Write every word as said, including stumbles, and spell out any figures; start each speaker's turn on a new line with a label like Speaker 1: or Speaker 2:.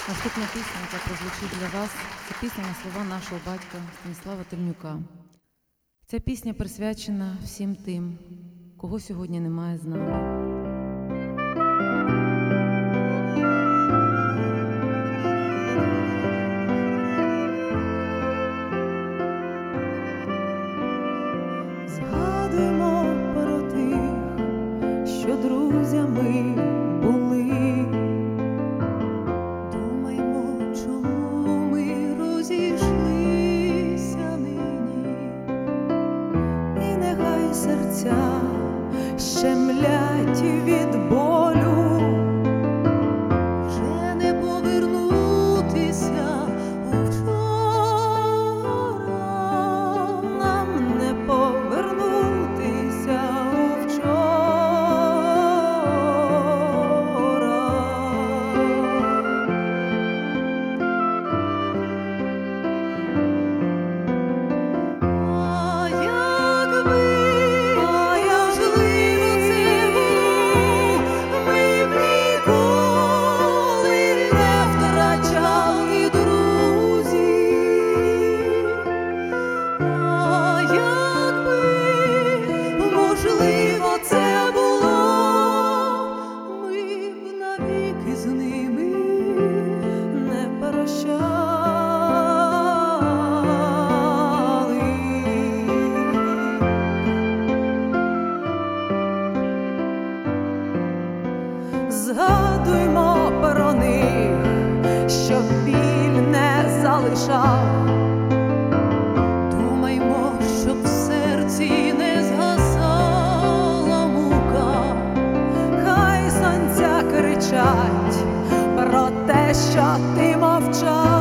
Speaker 1: Наступна пісня, яка прозвучить для вас, це пісня на слова нашого батька Станіслава Тельнюка. Ця пісня присвячена всім тим, кого сьогодні немає з нами.
Speaker 2: Згадуємо про тих, що друзями були. Думаймо, чому ми розійшлися нині. І нехай серця щемлять від болю. Вже не повернутися у вчора. Нам не повернутися у вчора. А якби, а можливо це було, ми б ніколи не втрачали друзів. А якби, можливо це було, ми б навіки з ними не прощали. Згадуймо про них, щоб біль не залишав. Думаймо, щоб в серці не згасала мука. Хай сонця кричать про те, що ти мовчав.